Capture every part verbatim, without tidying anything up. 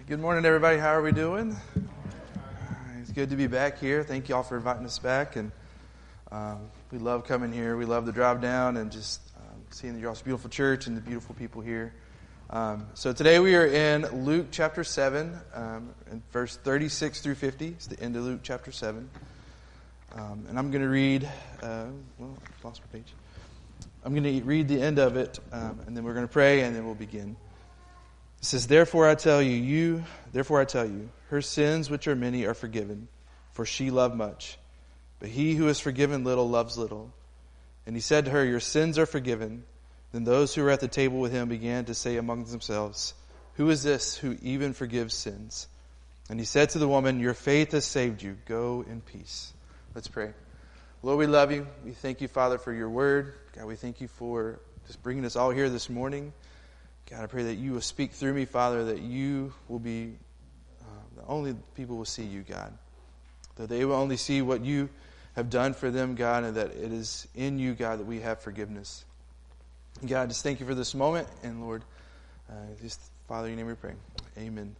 Good morning, everybody. How are we doing? It's good to be back here. Thank you all for inviting us back. And um, we love coming here. We love the drive down and just um, seeing your all's beautiful church and the beautiful people here. Um, so today we are in Luke chapter seven, um, in verse thirty-six through fifty. It's the end of Luke chapter seven. Um, and I'm going to read, uh, well, I lost my page. I'm going to read the end of it, um, and then we're going to pray, and then we'll begin. It says, Therefore I tell you, you, therefore I tell you, her sins which are many are forgiven, for she loved much. But he who is forgiven little loves little. And he said to her, Your sins are forgiven. Then those who were at the table with him began to say among themselves, Who is this who even forgives sins? And he said to the woman, Your faith has saved you. Go in peace. Let's pray. Lord, we love you. We thank you, Father, for your word. God, we thank you for just bringing us all here this morning. God, I pray that you will speak through me, Father, that you will be, uh, the only people will see you, God. That they will only see what you have done for them, God, and that it is in you, God, that we have forgiveness. And God, just thank you for this moment. And Lord, uh, just, Father, in your name we pray. Amen.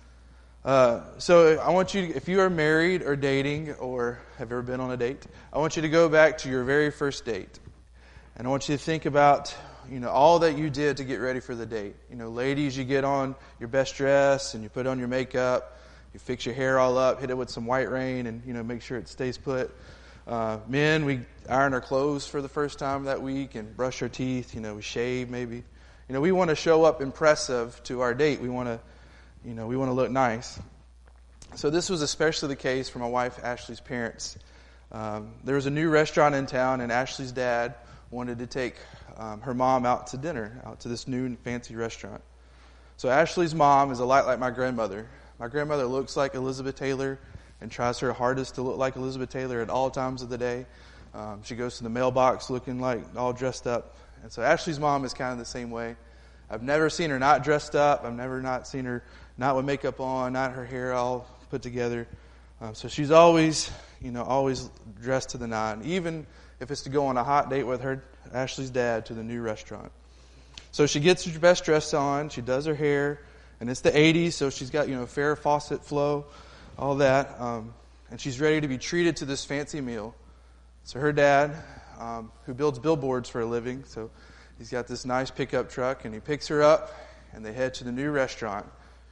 Uh, so I want you, to, if you are married or dating or have ever been on a date, I want you to go back to your very first date. And I want you to think about, you know, all that you did to get ready for the date. You know, ladies, you get on your best dress and you put on your makeup, you fix your hair all up, hit it with some White Rain and, you know, make sure it stays put. Uh, men, we iron our clothes for the first time that week and brush our teeth, you know, we shave maybe. You know, we want to show up impressive to our date. We want to, you know, we want to look nice. So this was especially the case for my wife Ashley's parents. Um, there was a new restaurant in town and Ashley's dad wanted to take um, her mom out to dinner, out to this new and fancy restaurant. So Ashley's mom is a lot like my grandmother. My grandmother looks like Elizabeth Taylor and tries her hardest to look like Elizabeth Taylor at all times of the day. Um, she goes to the mailbox looking like all dressed up. And so Ashley's mom is kind of the same way. I've never seen her not dressed up. I've never not seen her not with makeup on, not her hair all put together. Um, so she's always, you know, always dressed to the nine, even if it's to go on a hot date with her, Ashley's dad, to the new restaurant. So she gets her best dress on, she does her hair, and it's the eighties, so she's got, you know, Farrah Fawcett flow, all that, um, and she's ready to be treated to this fancy meal. So her dad, um, who builds billboards for a living, so he's got this nice pickup truck, and he picks her up, and they head to the new restaurant.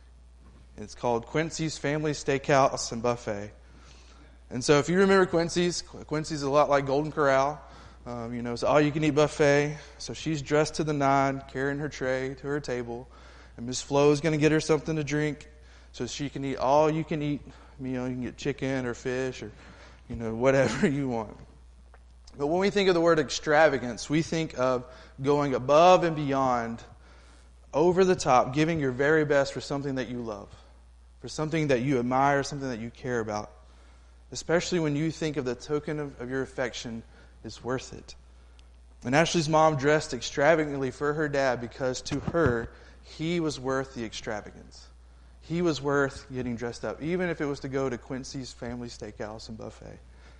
And it's called Quincy's Family Steakhouse and Buffet. And so if you remember Quincy's, Quincy's is a lot like Golden Corral. Um, you know, it's all-you-can-eat buffet. So she's dressed to the nine, carrying her tray to her table. And Miss Flo is going to get her something to drink so she can eat all-you-can-eat. You know, you can get chicken or fish or, you know, whatever you want. But when we think of the word extravagance, we think of going above and beyond, over the top, giving your very best for something that you love, for something that you admire, something that you care about. Especially when you think of the token of, of your affection is worth it. And Ashley's mom dressed extravagantly for her dad because to her, he was worth the extravagance. He was worth getting dressed up, even if it was to go to Quincy's Family Steakhouse and Buffet.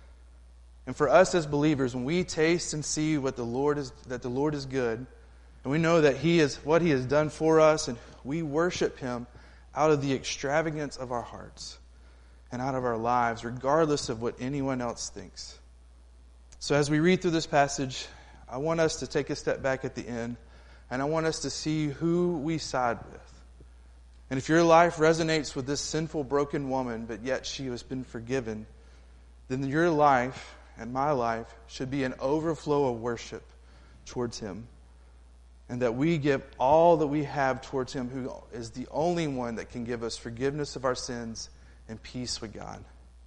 And for us as believers, when we taste and see what the Lord is, that the Lord is good, and we know that He is what He has done for us, and we worship Him out of the extravagance of our hearts and out of our lives, regardless of what anyone else thinks. So as we read through this passage, I want us to take a step back at the end, and I want us to see who we side with. And if your life resonates with this sinful, broken woman, but yet she has been forgiven, then your life and my life should be an overflow of worship towards Him. And that we give all that we have towards Him, who is the only one that can give us forgiveness of our sins and peace with God.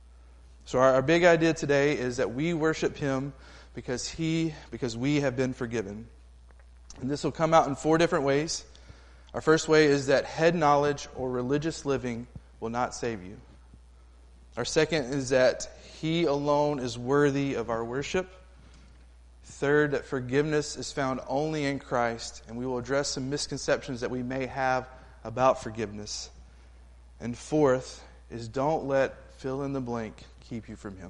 So our, our big idea today is that we worship Him because He, because we have been forgiven. And this will come out in four different ways. Our first way is that head knowledge or religious living will not save you. Our second is that He alone is worthy of our worship. Third, that forgiveness is found only in Christ, and we will address some misconceptions that we may have about forgiveness. And fourth is don't let fill in the blank keep you from Him.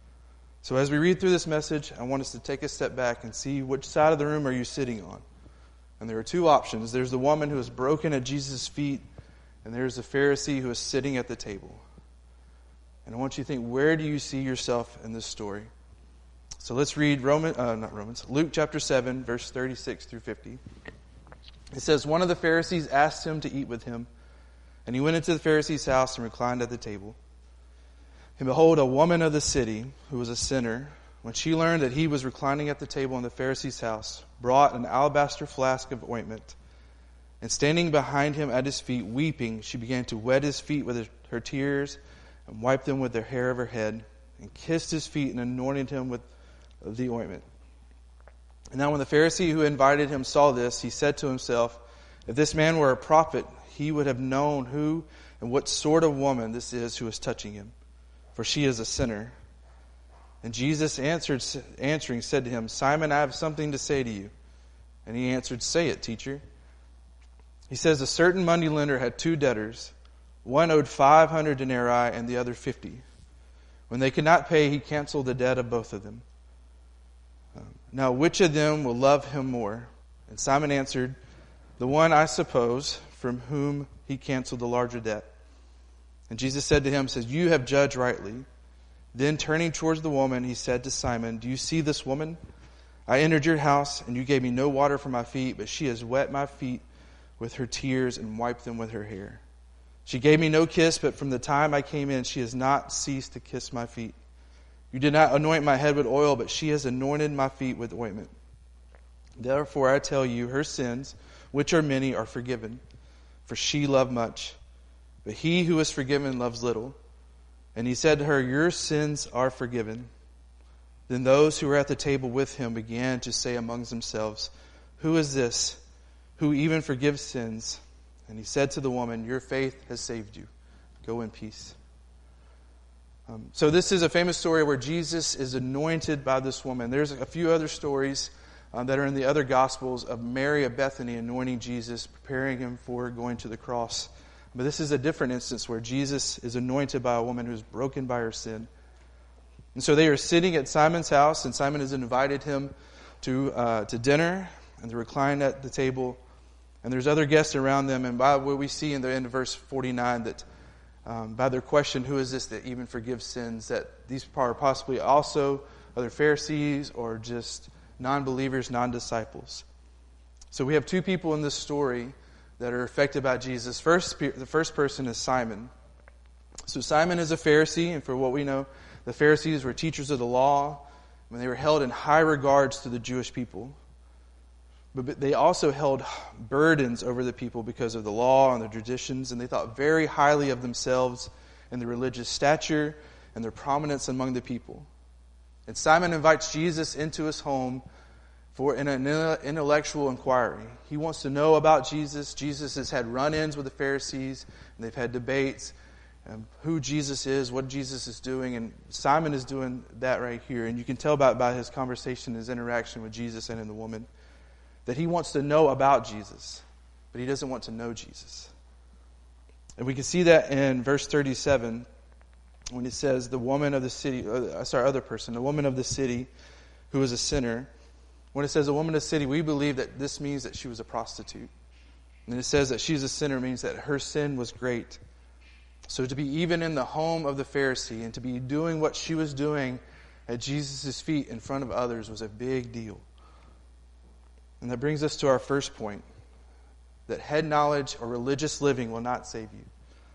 So as we read through this message, I want us to take a step back and see which side of the room are you sitting on. And there are two options. There's the woman who is broken at Jesus' feet, and there's a Pharisee who is sitting at the table. And I want you to think, where do you see yourself in this story? So let's read Roman, uh, not Romans, Luke chapter seven, verse thirty-six through fifty. It says, one of the Pharisees asked him to eat with him, and he went into the Pharisee's house and reclined at the table. And behold, a woman of the city, who was a sinner, when she learned that he was reclining at the table in the Pharisee's house, brought an alabaster flask of ointment, and standing behind him at his feet, weeping, she began to wet his feet with her tears, and wiped them with the hair of her head, and kissed his feet and anointed him with the ointment. And now when the Pharisee who invited him saw this, he said to himself, if this man were a prophet, he would have known who and what sort of woman this is who is touching him, for she is a sinner. And Jesus answered, answering said to him, Simon, I have something to say to you. And he answered, say it, teacher. He says, a certain moneylender had two debtors. One owed five hundred denarii and the other fifty. When they could not pay, he canceled the debt of both of them. Um, now, which of them will love him more? And Simon answered, the one, I suppose, from whom he canceled the larger debt. And Jesus said to him, says, you have judged rightly. Then turning towards the woman, he said to Simon, do you see this woman? I entered your house, and you gave me no water for my feet, but she has wet my feet with her tears and wiped them with her hair. She gave me no kiss, but from the time I came in, she has not ceased to kiss my feet. You did not anoint my head with oil, but she has anointed my feet with ointment. Therefore I tell you, her sins, which are many, are forgiven, for she loved much. But he who is forgiven loves little. And he said to her, your sins are forgiven. Then those who were at the table with him began to say among themselves, who is this who even forgives sins? And he said to the woman, your faith has saved you. Go in peace. Um, so this is a famous story where Jesus is anointed by this woman. There's a few other stories um, that are in the other Gospels of Mary of Bethany anointing Jesus, preparing him for going to the cross. But this is a different instance where Jesus is anointed by a woman who's broken by her sin. And so they are sitting at Simon's house, and Simon has invited him to uh, to dinner, and they recline at the table. And there's other guests around them, and by what we see in the end of verse forty-nine, that um, by their question, who is this that even forgives sins, that these are possibly also other Pharisees or just non-believers, non-disciples. So we have two people in this story that are affected by Jesus. First, the first person is Simon. So Simon is a Pharisee, and for what we know, the Pharisees were teachers of the law, and they were held in high regards to the Jewish people. But they also held burdens over the people because of the law and the traditions, and they thought very highly of themselves and their religious stature and their prominence among the people. And Simon invites Jesus into his home for an intellectual inquiry. He wants to know about Jesus. Jesus has had run-ins with the Pharisees, and they've had debates um, who Jesus is, what Jesus is doing, and Simon is doing that right here. And you can tell by, by his conversation, his interaction with Jesus and in the woman, that he wants to know about Jesus, but he doesn't want to know Jesus. And we can see that in verse thirty-seven, when it says, the woman of the city, uh, sorry, other person, the woman of the city who was a sinner. When it says a woman of the city, we believe that this means that she was a prostitute. And it says that she's a sinner means that her sin was great. So to be even in the home of the Pharisee and to be doing what she was doing at Jesus' feet in front of others was a big deal. And that brings us to our first point, that head knowledge or religious living will not save you.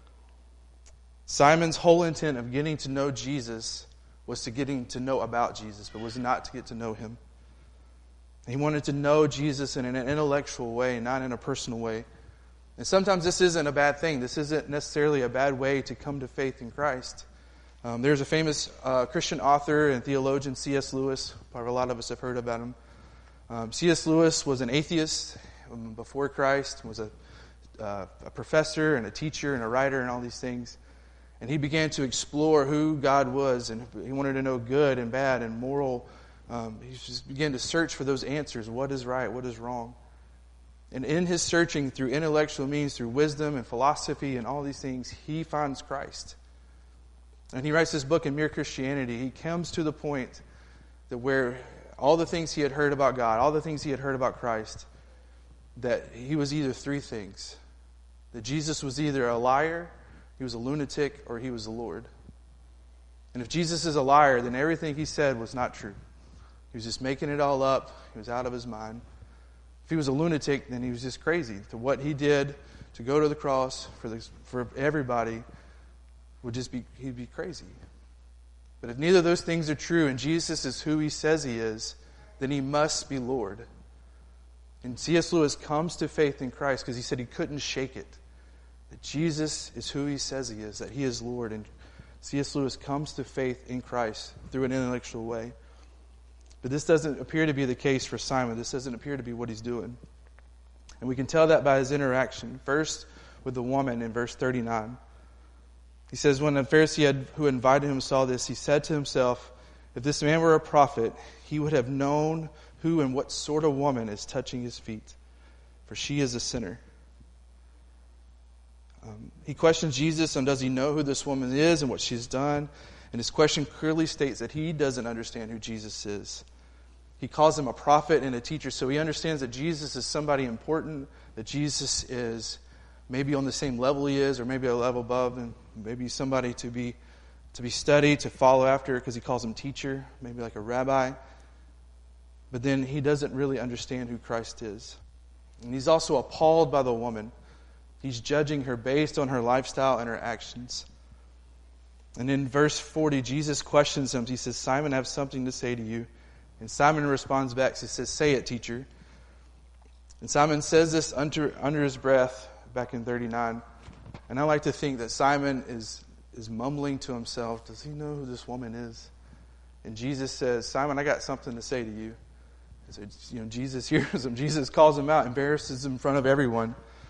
Simon's whole intent of getting to know Jesus was to getting to know about Jesus, but was not to get to know him. He wanted to know Jesus in an intellectual way, not in a personal way. And sometimes this isn't a bad thing. This isn't necessarily a bad way to come to faith in Christ. Um, there's a famous uh, Christian author and theologian, C S Lewis. Probably a lot of us have heard about him. Um, C S Lewis was an atheist um, before Christ, was a, uh, a professor and a teacher and a writer and all these things. And he began to explore who God was, and he wanted to know good and bad and moral. Um, he just began to search for those answers. What is right? What is wrong? And in his searching through intellectual means, through wisdom and philosophy and all these things, he finds Christ. And he writes this book in Mere Christianity. He comes to the point that where all the things he had heard about God, all the things he had heard about Christ, that he was either three things. That Jesus was either a liar, he was a lunatic, or he was the Lord. And if Jesus is a liar, then everything he said was not true. He was just making it all up. He was out of his mind. If he was a lunatic, then he was just crazy. To what he did to go to the cross for the, for everybody would just be, he'd be crazy. But if neither of those things are true and Jesus is who he says he is, then he must be Lord. And C S Lewis comes to faith in Christ because he said he couldn't shake it. That Jesus is who he says he is, that he is Lord. And C S Lewis comes to faith in Christ through an intellectual way. But this doesn't appear to be the case for Simon. This doesn't appear to be what he's doing. And we can tell that by his interaction. First, with the woman in verse thirty-nine. He says, when the Pharisee had, who invited him saw this, he said to himself, if this man were a prophet, he would have known who and what sort of woman is touching his feet, for she is a sinner. Um, he questions Jesus on does he know who this woman is and what she's done. And his question clearly states that he doesn't understand who Jesus is. He calls him a prophet and a teacher, so he understands that Jesus is somebody important, that Jesus is maybe on the same level he is, or maybe a level above, and maybe somebody to be to be studied, to follow after, because he calls him teacher, maybe like a rabbi. But then he doesn't really understand who Christ is. And he's also appalled by the woman. He's judging her based on her lifestyle and her actions. And in verse forty, Jesus questions him. He says, Simon, I have something to say to you. And Simon responds back. He says, say it, teacher. And Simon says this under, under his breath back in thirty-nine. And I like to think that Simon is, is mumbling to himself, does he know who this woman is? And Jesus says, Simon, I got something to say to you. So, you know, Jesus hears him. Jesus calls him out, embarrasses him in front of everyone.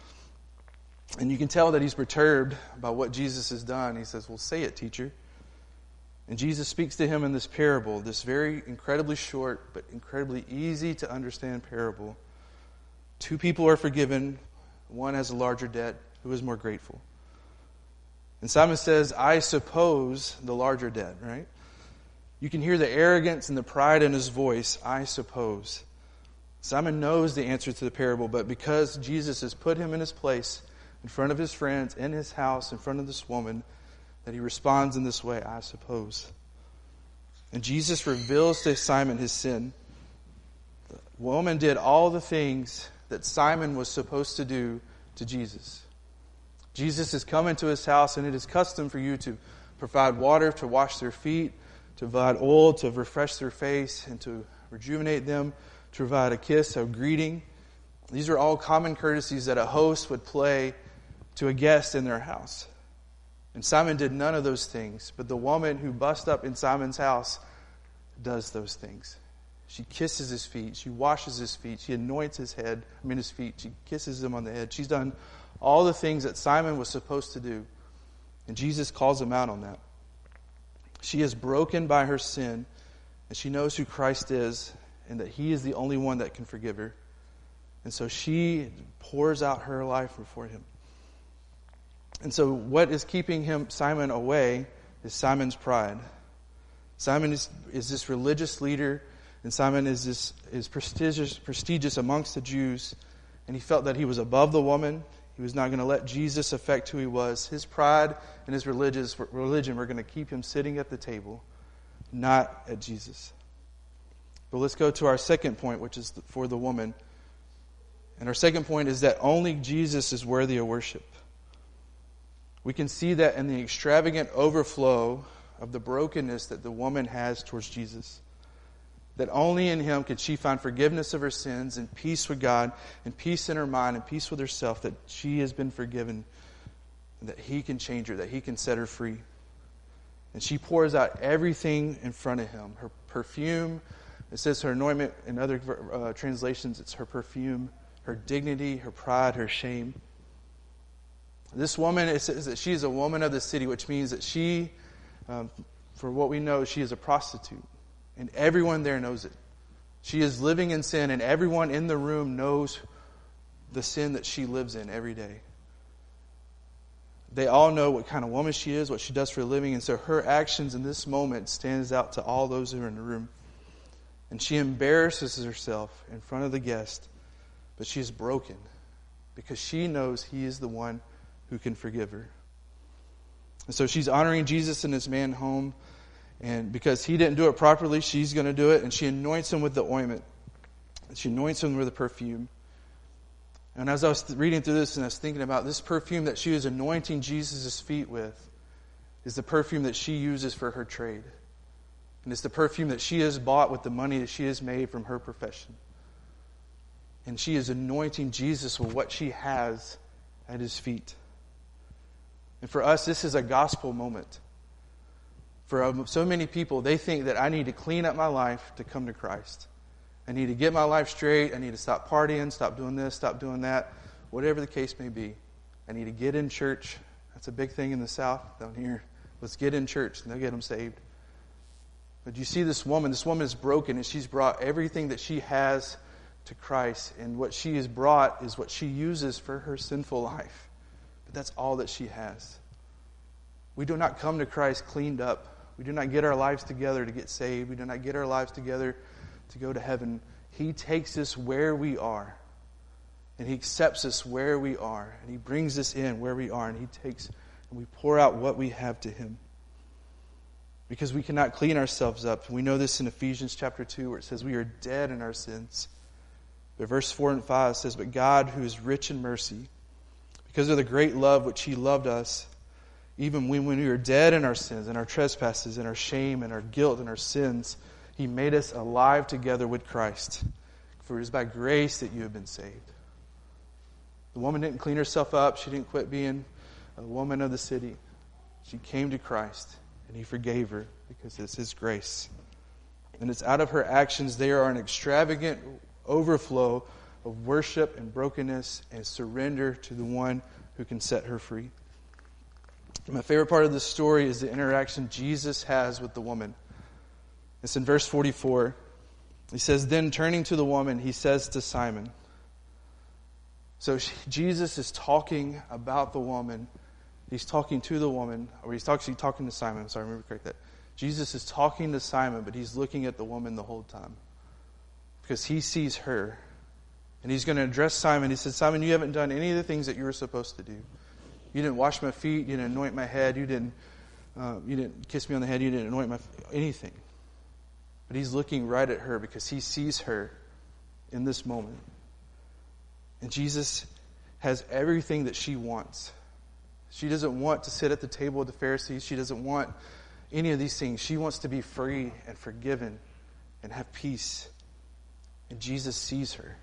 And you can tell that he's perturbed by what Jesus has done. He says, well, say it, teacher. And Jesus speaks to him in this parable, this very incredibly short but incredibly easy to understand parable. Two people are forgiven. One has a larger debt. Who is more grateful? And Simon says, I suppose the larger debt, right? You can hear the arrogance and the pride in his voice, I suppose. Simon knows the answer to the parable, but because Jesus has put him in his place, in front of his friends, in his house, in front of this woman, that he responds in this way, I suppose. And Jesus reveals to Simon his sin. The woman did all the things that Simon was supposed to do to Jesus. Jesus has come into his house, and it is custom for you to provide water to wash their feet, to provide oil to refresh their face, and to rejuvenate them, to provide a kiss, a greeting. These are all common courtesies that a host would play to a guest in their house. And Simon did none of those things, but the woman who busts up in Simon's house does those things. She kisses his feet, she washes his feet, she anoints his head, I mean his feet, she kisses him on the head. She's done all the things that Simon was supposed to do. And Jesus calls him out on that. She is broken by her sin, and she knows who Christ is, and that he is the only one that can forgive her. And so she pours out her life before him. And so what is keeping him, Simon, away is Simon's pride. Simon is, is this religious leader, and Simon is this is prestigious prestigious amongst the Jews, and he felt that he was above the woman. He was not going to let Jesus affect who he was. His pride and his religious religion were going to keep him sitting at the table, not at Jesus. But let's go to our second point, which is for the woman. And our second point is that only Jesus is worthy of worship. We can see that in the extravagant overflow of the brokenness that the woman has towards Jesus. That only in him could she find forgiveness of her sins and peace with God and peace in her mind and peace with herself, that she has been forgiven, and that he can change her, that he can set her free. And she pours out everything in front of him. Her perfume, it says her anointment. In other uh, translations, it's her perfume, her dignity, her pride, her shame. This woman, it says that she is a woman of the city, which means that she, um, for what we know, she is a prostitute. And everyone there knows it. She is living in sin, and everyone in the room knows the sin that she lives in every day. They all know what kind of woman she is, what she does for a living, and so her actions in this moment stands out to all those who are in the room. And she embarrasses herself in front of the guest, but she is broken. because she knows he is the one who can forgive her. And so she's honoring Jesus in his man home, and because he didn't do it properly, she's going to do it, and she anoints him with the ointment. She anoints him with the perfume. And as I was reading through this and I was thinking about this perfume that she is anointing Jesus' feet with is the perfume that she uses for her trade. And it's the perfume that she has bought with the money that she has made from her profession. And she is anointing Jesus with what she has at his feet. And for us, this is a gospel moment. For so many people, they think that I need to clean up my life to come to Christ. I need to get my life straight. I need to stop partying, stop doing this, stop doing that. Whatever the case may be. I need to get in church. That's a big thing in the South down here. Let's get in church and they'll get them saved. But you see this woman, this woman is broken and she's brought everything that she has to Christ. And what she has brought is what she uses for her sinful life. But that's all that she has. We do not come to Christ cleaned up. We do not get our lives together to get saved. We do not get our lives together to go to heaven. He takes us where we are. And he accepts us where we are. And he brings us in where we are. And he takes and we pour out what we have to him. Because we cannot clean ourselves up. We know this in Ephesians chapter two where it says we are dead in our sins. But verse four and five says, but God who is rich in mercy, because of the great love which he loved us, even when, when we were dead in our sins and our trespasses and our shame and our guilt and our sins, he made us alive together with Christ. For it is by grace that you have been saved. The woman didn't clean herself up. She didn't quit being a woman of the city. She came to Christ and he forgave her because it's his grace. And it's out of her actions, they are an extravagant overflow of worship and brokenness and surrender to the one who can set her free. My favorite part of this story is the interaction Jesus has with the woman. It's in verse forty-four. He says, then turning to the woman, he says to Simon. So she, Jesus is talking about the woman. He's talking to the woman, or he's actually talking to Simon. I'm sorry, I remember correct that. Jesus is talking to Simon, but he's looking at the woman the whole time. Because he sees her. And he's going to address Simon. He says, Simon, you haven't done any of the things that you were supposed to do. You didn't wash my feet. You didn't anoint my head. You didn't, uh, you didn't kiss me on the head. You didn't anoint my anything. But he's looking right at her because he sees her in this moment. And Jesus has everything that she wants. She doesn't want to sit at the table of the Pharisees. She doesn't want any of these things. She wants to be free and forgiven and have peace. And Jesus sees her.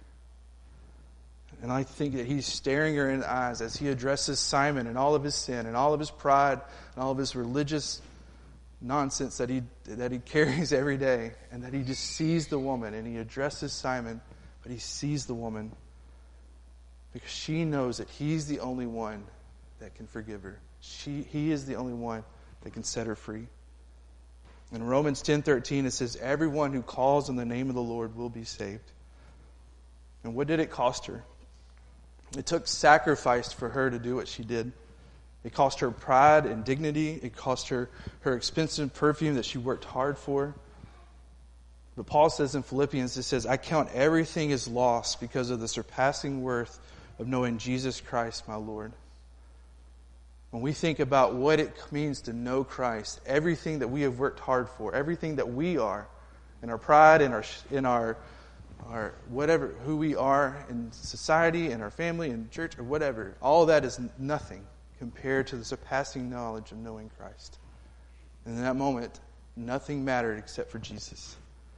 And I think that he's staring her in the eyes as he addresses Simon and all of his sin and all of his pride and all of his religious nonsense that he that he carries every day, and that he just sees the woman and he addresses Simon, but he sees the woman because she knows that he's the only one that can forgive her. She he is the only one that can set her free. In Romans ten thirteen it says, everyone who calls on the name of the Lord will be saved. And what did it cost her? It took sacrifice for her to do what she did. It cost her pride and dignity. It cost her her expensive perfume that she worked hard for. But Paul says in Philippians, it says, I count everything as lost because of the surpassing worth of knowing Jesus Christ, my Lord. When we think about what it means to know Christ, everything that we have worked hard for, everything that we are, in our pride, in our in our our whatever, who we are in society, in our family, in church, or whatever, all that is nothing compared to the surpassing knowledge of knowing Christ. And in that moment, nothing mattered except for Jesus.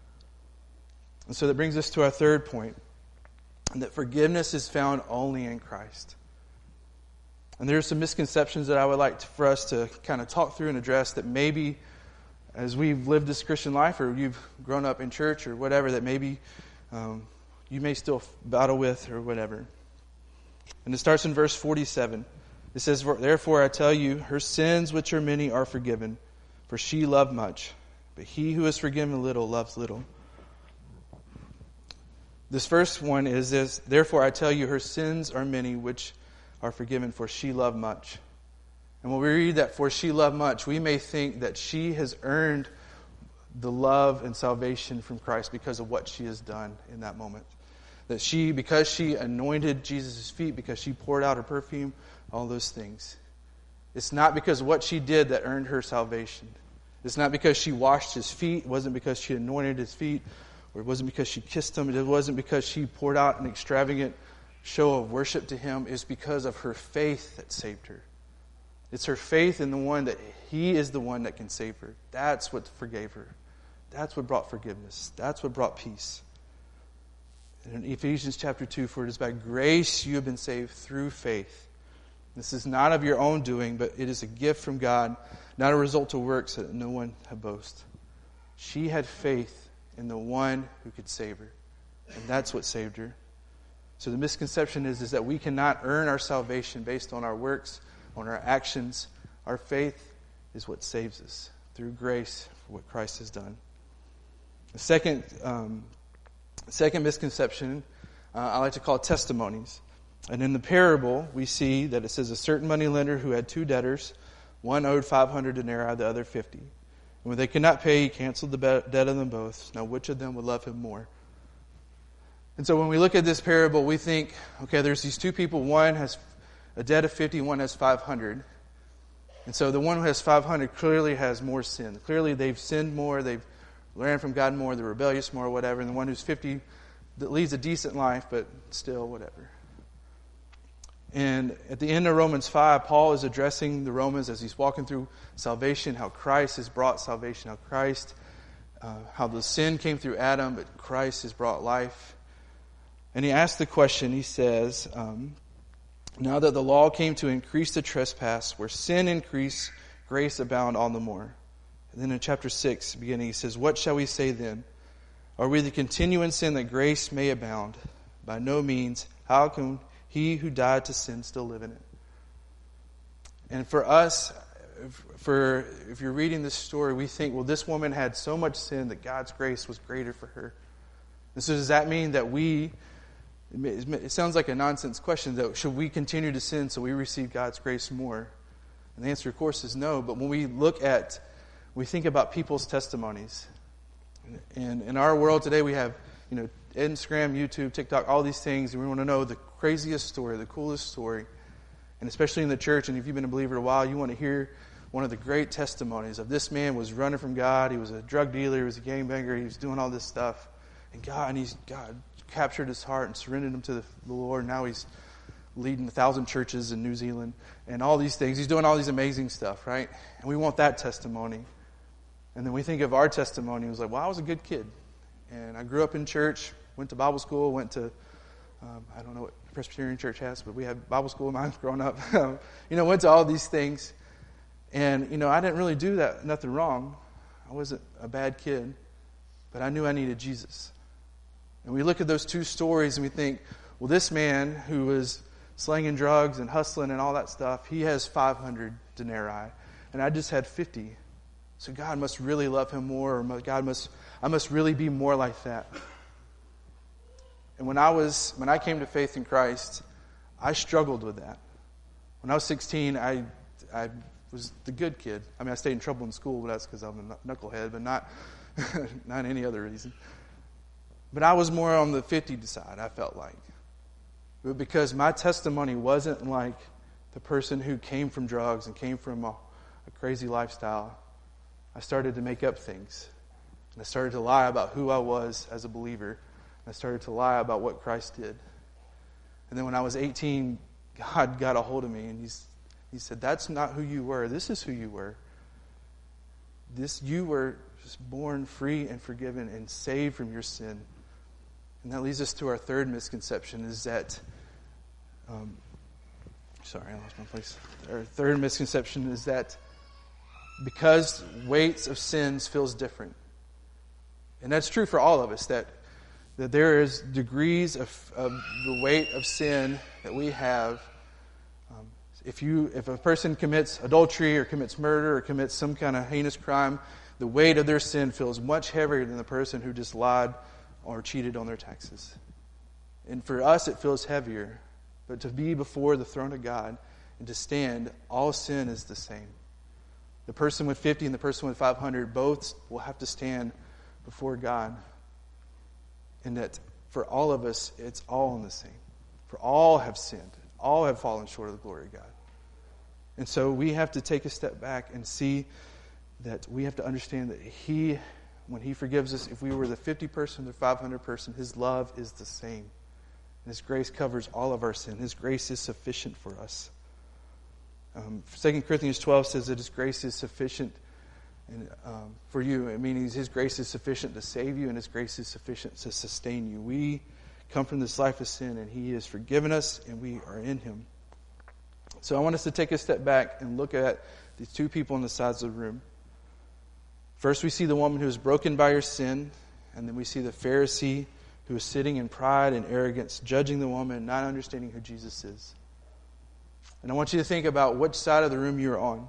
And so that brings us to our third point, that forgiveness is found only in Christ. And there are some misconceptions that I would like to, for us to kind of talk through and address that maybe as we've lived this Christian life or you've grown up in church or whatever, that maybe um, you may still battle with or whatever. And it starts in verse forty-seven. It says, therefore I tell you, her sins which are many are forgiven, for she loved much. But he who is forgiven little loves little. This first one is this, therefore I tell you, her sins are many which are forgiven, for she loved much. And when we read that, for she loved much, we may think that she has earned the love and salvation from Christ because of what she has done in that moment. That she, because she anointed Jesus' feet, because she poured out her perfume, all those things. It's not because of what she did that earned her salvation. It's not because she washed his feet. It wasn't because she anointed his feet. Or it wasn't because she kissed him. It wasn't because she poured out an extravagant show of worship to him. It's because of her faith that saved her. It's her faith in the one that he is the one that can save her. That's what forgave her. That's what brought forgiveness. That's what brought peace. In Ephesians chapter two, for it is by grace you have been saved through faith. This is not of your own doing, but it is a gift from God, not a result of works, so that no one have boast. She had faith in the one who could save her. And that's what saved her. So the misconception is, is that we cannot earn our salvation based on our works, on our actions. Our faith is what saves us through grace for what Christ has done. The second um, Second misconception, uh, I like to call testimonies. And in the parable, we see that it says a certain moneylender who had two debtors, one owed five hundred denarii, the other fifty. And when they could not pay, he canceled the debt of them both. Now, which of them would love him more? And so when we look at this parable, we think, okay, there's these two people. One has a debt of fifty, one has five hundred. And so the one who has five hundred clearly has more sin. Clearly they've sinned more, they've learn from God more, they're rebellious more, whatever. And the one who's fifty that leads a decent life, but still whatever. And at the end of Romans five, Paul is addressing the Romans as he's walking through salvation, how Christ has brought salvation, how Christ, uh, how the sin came through Adam, but Christ has brought life. And he asks the question, he says, um, now that the law came to increase the trespass, where sin increased, grace abound all the more. And then in chapter six, beginning, he says, what shall we say then? Are we to continue in sin that grace may abound? By no means. How can he who died to sin still live in it? And for us, for if you're reading this story, we think, well, this woman had so much sin that God's grace was greater for her. And so does that mean that we, it sounds like a nonsense question, that should we continue to sin so we receive God's grace more? And the answer, of course, is no. But when we look at We think about people's testimonies. And in our world today, we have, you know, Instagram, YouTube, TikTok, all these things. And we want to know the craziest story, the coolest story. And especially in the church, and if you've been a believer a while, you want to hear one of the great testimonies of this man was running from God. He was a drug dealer. He was a gangbanger. He was doing all this stuff. And God, and he's, God captured his heart and surrendered him to the Lord. Now he's leading a thousand churches in New Zealand and all these things. He's doing all these amazing stuff, right? And we want that testimony. And then we think of our testimony. It was like, well, I was a good kid. And I grew up in church, went to Bible school, went to, um, I don't know what Presbyterian church has, but we had Bible school when I was growing up. you know, went to all these things. And, you know, I didn't really do that, nothing wrong. I wasn't a bad kid. But I knew I needed Jesus. And we look at those two stories and we think, well, this man who was slanging drugs and hustling and all that stuff, he has five hundred denarii. And I just had fifty. So God must really love him more, or God must, I must really be more like that. And when I was, when I came to faith in Christ, I struggled with that. When I was sixteen, I, I was the good kid. I mean, I stayed in trouble in school, but that's because I'm a knucklehead, but not, not any other reason. But I was more on the fifty side, I felt like. But because my testimony wasn't like the person who came from drugs and came from a, a crazy lifestyle, I started to make up things. And I started to lie about who I was as a believer. And I started to lie about what Christ did. And then when I was eighteen, God got a hold of me and he's, he said, that's not who you were. This is who you were. This, you were just born free and forgiven and saved from your sin. And that leads us to our third misconception is that, um, sorry, I lost my place. Our third misconception is that because weights of sins feels different. And that's true for all of us, that, that there is degrees of, of the weight of sin that we have. Um, if you, if a person commits adultery or commits murder or commits some kind of heinous crime, the weight of their sin feels much heavier than the person who just lied or cheated on their taxes. And for us, it feels heavier. But to be before the throne of God and to stand, all sin is the same. The person with fifty and the person with five hundred both will have to stand before God. And that for all of us, it's all in the same. For all have sinned. All have fallen short of the glory of God. And so we have to take a step back and see that we have to understand that He, when He forgives us, if we were the fifty person or five hundred person, His love is the same. And His grace covers all of our sin. His grace is sufficient for us. Um, Second Corinthians twelve says that His grace is sufficient and, um, for you. It means His grace is sufficient to save you, and His grace is sufficient to sustain you. We come from this life of sin, and He has forgiven us, and we are in Him. So I want us to take a step back and look at these two people on the sides of the room. First, we see the woman who is broken by her sin, and then we see the Pharisee who is sitting in pride and arrogance, judging the woman, not understanding who Jesus is. And I want you to think about which side of the room you're on.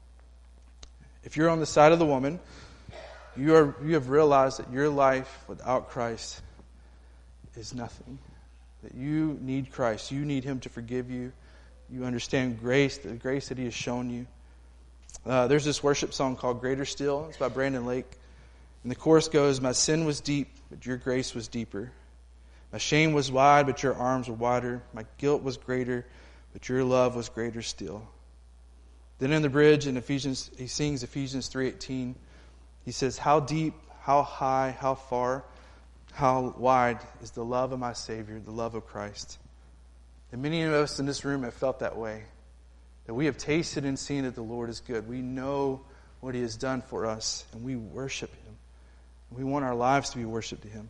If you're on the side of the woman, you are you have realized that your life without Christ is nothing. That you need Christ. You need Him to forgive you. You understand grace, the grace that He has shown you. Uh, there's this worship song called Greater Still. It's by Brandon Lake. And the chorus goes, "My sin was deep, but your grace was deeper. My shame was wide, but your arms were wider. My guilt was greater, but your love was greater still." Then in the bridge in Ephesians, he sings Ephesians three eighteen. He says, "How deep, how high, how far, how wide is the love of my Savior, the love of Christ." And many of us in this room have felt that way. That we have tasted and seen that the Lord is good. We know what He has done for us, and we worship Him. We want our lives to be worship to Him.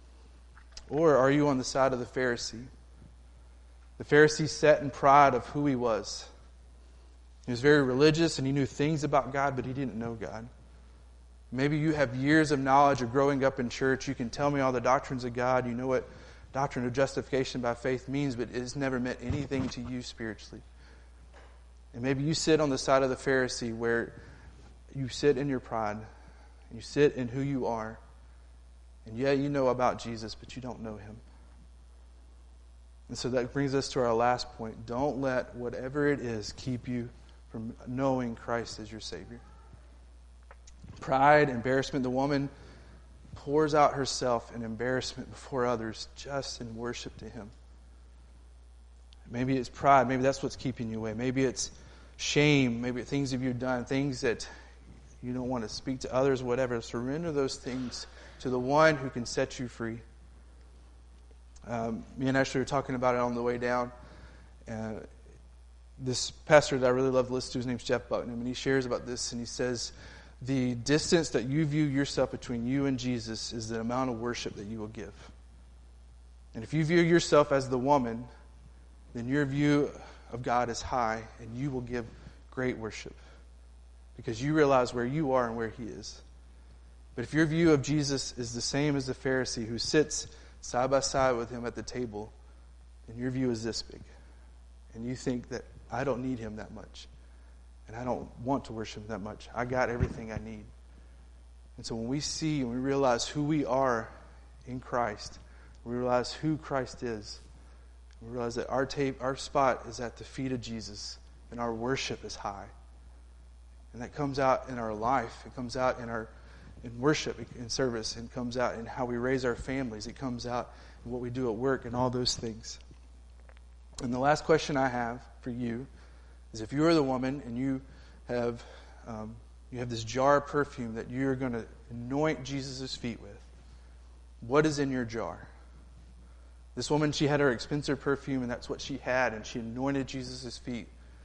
Or are you on the side of the Pharisee? The Pharisee sat in pride of who he was. He was very religious and he knew things about God, but he didn't know God. Maybe you have years of knowledge of growing up in church. You can tell me all the doctrines of God. You know what doctrine of justification by faith means, but it has never meant anything to you spiritually. And maybe you sit on the side of the Pharisee where you sit in your pride. And you sit in who you are. And yeah, you know about Jesus, but you don't know Him. And so that brings us to our last point. Don't let whatever it is keep you from knowing Christ as your Savior. Pride, embarrassment. The woman pours out herself in embarrassment before others just in worship to Him. Maybe it's pride. Maybe that's what's keeping you away. Maybe it's shame. Maybe it's things that you've done, things that you don't want to speak to others, whatever. Surrender those things to the one who can set you free. Um, me and Ashley were talking about it on the way down. Uh, this pastor that I really love to listen to, his name's Jeff Bucknam, and he shares about this, and he says, the distance that you view yourself between you and Jesus is the amount of worship that you will give. And if you view yourself as the woman, then your view of God is high, and you will give great worship because you realize where you are and where He is. But if your view of Jesus is the same as the Pharisee who sits side by side with Him at the table, then your view is this big. And you think that I don't need Him that much. And I don't want to worship Him that much. I got everything I need. And so when we see and we realize who we are in Christ, we realize who Christ is, we realize that our tape, our spot is at the feet of Jesus, and our worship is high. And that comes out in our life. It comes out in our in worship, in service, and comes out in how we raise our families. It comes out in what we do at work and all those things. And the last question I have for you is, if you are the woman and you have um, you have this jar of perfume that you're going to anoint Jesus' feet with, what is in your jar? This woman, she had her expensive perfume, and that's what she had, and she anointed Jesus' feet.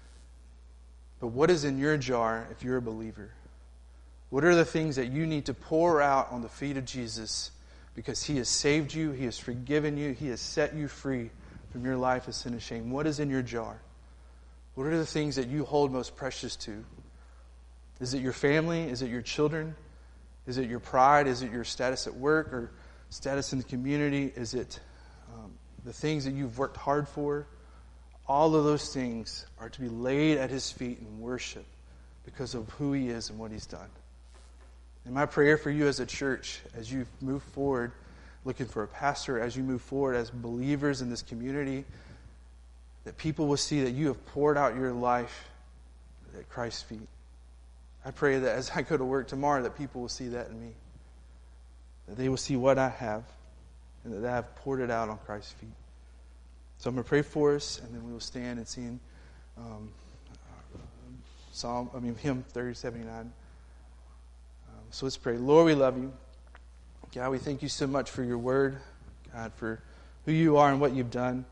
But what is in your jar if you're a believer? What are the things that you need to pour out on the feet of Jesus because He has saved you, He has forgiven you, He has set you free from your life of sin and shame? What is in your jar? What are the things that you hold most precious to? Is it your family? Is it your children? Is it your pride? Is it your status at work or status in the community? Is it um, the things that you've worked hard for? All of those things are to be laid at His feet in worship because of who He is and what He's done. And my prayer for you as a church, as you move forward, looking for a pastor, as you move forward as believers in this community, that people will see that you have poured out your life at Christ's feet. I pray that as I go to work tomorrow, that people will see that in me. That they will see what I have, and that they have poured it out on Christ's feet. So I'm going to pray for us, and then we will stand and sing um, Psalm, I mean, hymn thirty seventy-nine. Um, so let's pray. Lord, we love you. God, we thank you so much for your word, God, for who you are and what you've done.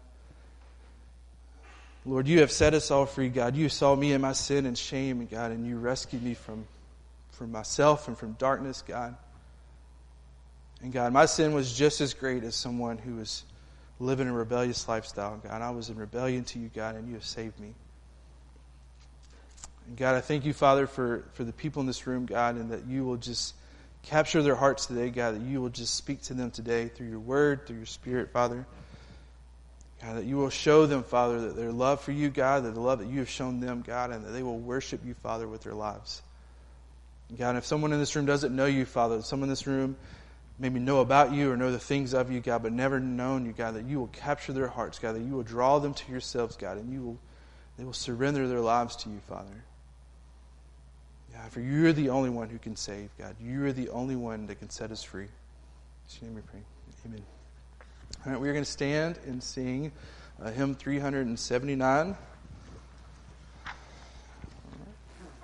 Lord, you have set us all free, God. You saw me in my sin and shame, God, and you rescued me from, from myself and from darkness, God. And God, my sin was just as great as someone who was living a rebellious lifestyle, God. I was in rebellion to you, God, and you have saved me. And God, I thank you, Father, for, for the people in this room, God, and that you will just capture their hearts today, God, that you will just speak to them today through your word, through your spirit, Father. God, that you will show them, Father, that their love for you, God, that the love that you have shown them, God, and that they will worship you, Father, with their lives. And God, if someone in this room doesn't know you, Father, someone in this room maybe know about you or know the things of you, God, but never known you, God, that you will capture their hearts, God, that you will draw them to yourselves, God, and you will they will surrender their lives to you, Father. God, for you are the only one who can save, God. You are the only one that can set us free. In your name we pray. Amen. All right, we are going to stand and sing uh, hymn three seventy-nine.